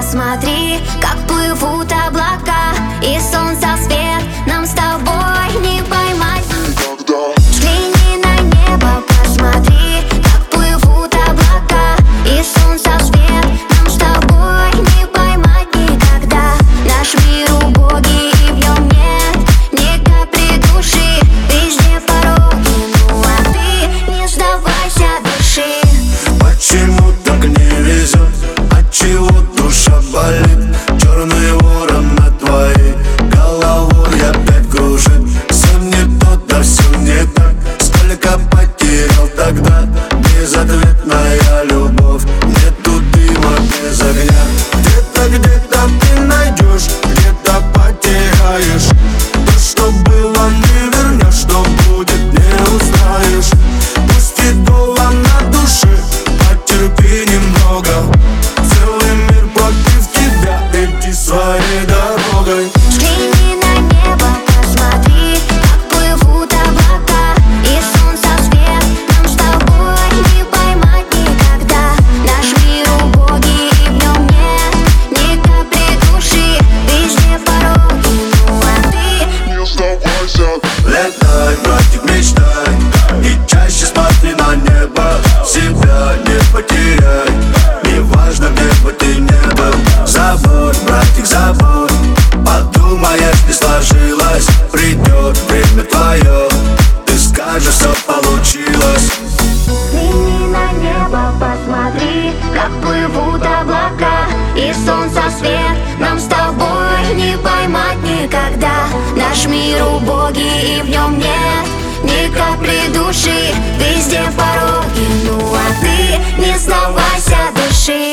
посмотри, как плывут облака, и солнца свет нам с тобой не поймать. Взгляни на небо, посмотри, как плывут облака, и солнца свет нам с тобой не поймать никогда. Наш мир убогий, и в нем нет ни капли души, везде пороги, ну а ты не сдавайся, дыши. Почему так не везет? Отчего душа болит? Черный ворон над твоей головой опять кружит. Все не то, да все не так. Сколько потерял тогда? Безответная любовь. Нету дыма без огня. Где-то ты найдешь, где-то потеряешь. То, что было, не вернешь, что будет, не узнаешь. Пусть и долго на душе, потерпи немного. Целый мир против тебя, иди своей дорогой. Взгляни на небо, посмотри, как плывут облака, и солнца свет нам с тобой не поймать никогда. Наш мир убогий, и в нем нет ни капли души, везде пороги, ну а ты Не сдавайся. Летай, братик, мечтай, и чаще смотри на небо. Себя не потеряй, неважно, где бы ты не был. Забудь, братик, забудь, подумаешь, не сложилось. Придет время твое, ты скажешь, все получилось. Взгляни на небо, посмотри, как плывут облака, и солнца свет нам с тобой не поймать никогда. Наш мир убогий, и в нем нет ни капли души, везде пороги, ну а ты не сдавайся, дыши.